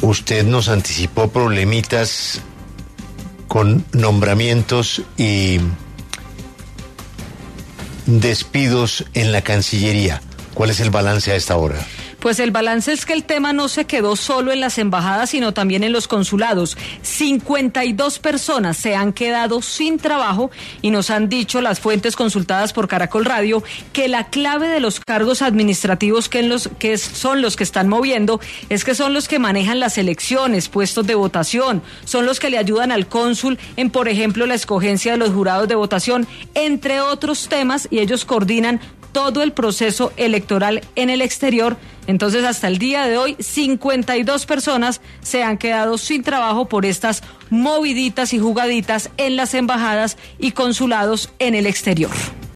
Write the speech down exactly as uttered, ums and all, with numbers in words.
usted nos anticipó problemitas con nombramientos y despidos en la Cancillería. ¿Cuál es el balance a esta hora? Pues el balance es que el tema no se quedó solo en las embajadas, sino también en los consulados. cincuenta y dos personas se han quedado sin trabajo y nos han dicho las fuentes consultadas por Caracol Radio que la clave de los cargos administrativos que, en los, que son los que están moviendo es que son los que manejan las elecciones, puestos de votación, son los que le ayudan al cónsul en, por ejemplo, la escogencia de los jurados de votación, entre otros temas, y ellos coordinan todo el proceso electoral en el exterior. Entonces, hasta el día de hoy, cincuenta y dos personas se han quedado sin trabajo por estas moviditas y jugaditas en las embajadas y consulados en el exterior.